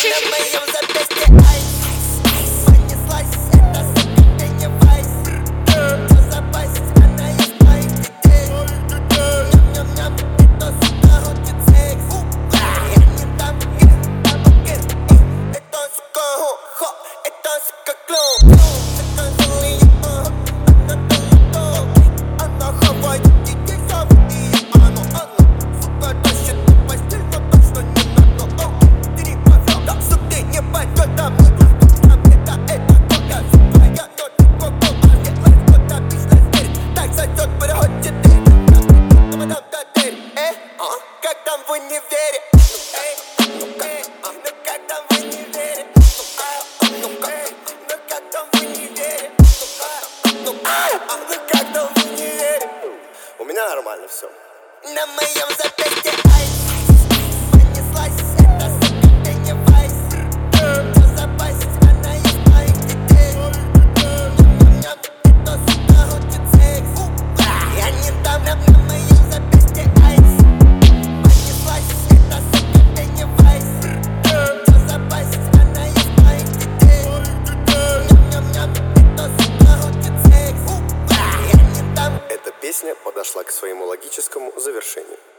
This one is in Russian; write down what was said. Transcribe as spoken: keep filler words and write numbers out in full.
На моем запястье айс. Понеслась эта сука, Пеннивайз. Что за бась, она из моих детей. Ням-ням-ням, это сука хочет секс. Я не дам, я дам, окей. Это сука хо-хо, это сука клоун. Это злые, она долго. Она хавает детей, зовут ее Ану, Ану. Сука тащит на постель, но точно не на дно. Ты не повел, так что ты не пойдет домой. Это, это, кока, сука, я тот, коко, маркетлайф, кота, бизнес-дверь. Так зайдет, переходит дверь. Там, там, там, дверь, э, а, как там в универе? Эй, ну-ка, а, ну как там в универе? Ну-ка, ну как там в универе? Ну-ка, а, ну как там в универе? У меня нормально все. На моем запястье айс. Понеслась эта сука, Пеннивайз. Что за бась, она из моих детей. Ням-ням-ням, это сука хочет секс. Я не дам, на моем запястье айс. Понеслась эта сука, Пеннивайз. Что за бась, она из моих детей. Ням-ням-ням, это сука хочет секс. Я не дам. Эта песня подошла к своему логическому завершению.